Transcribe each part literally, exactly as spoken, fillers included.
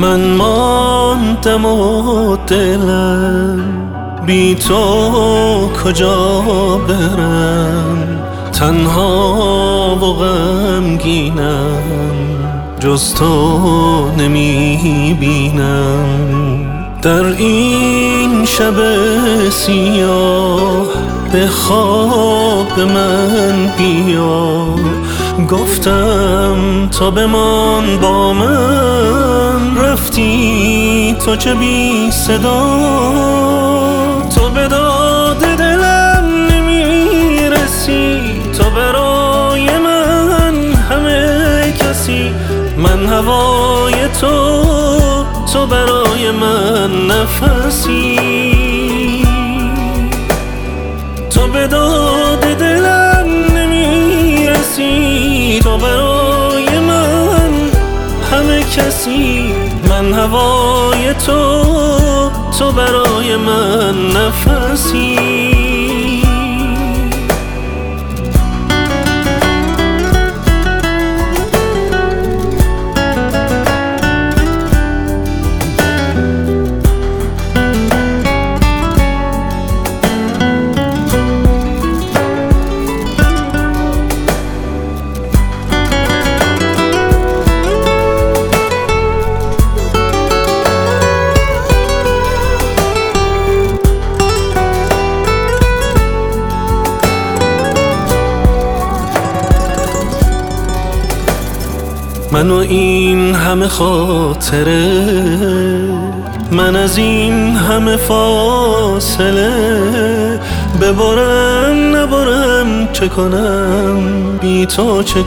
من ماندم و دلم بی تو کجا برم، تنها و غمگینم جز تو نمی بینم. در این شب سیاه به خواب من بیا، گفتم تا بمان با من، رفتی تو چه بی صدا. تو به داد دلم نمیرسی، تو برای من همه کسی. من هوای تو، تو برای من نفسی. تو به داد دلم نمیرسی، تو برای من همه کسی. من هوای تو، تو برای من نفسی. من و این همه خاطره، من از این همه فاصله. ببرم نبرم چه کنم، بی تو چه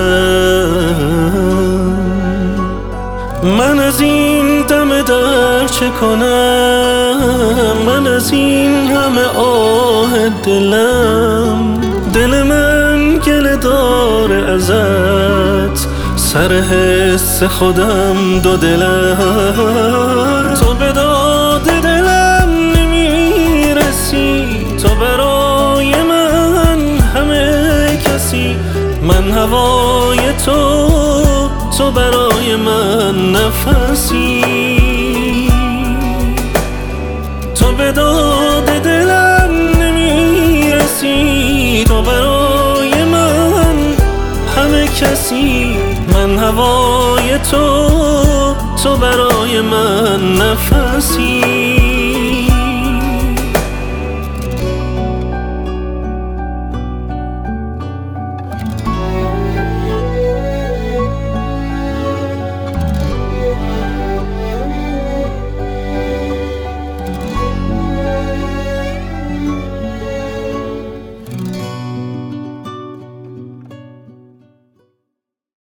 کنم. من از این دم در چه کنم، من از این همه آه دلم. دل من گله داره ازت، سر حس خودم دو دلم. تو به داد دلم نمیرسی، تو برای من همه کسی. من هوای تو، تو برای من نفسی. تو به داد دلم نمیرسی، تو برای من همه کسی. من هوای تو، تو برای من نفسی.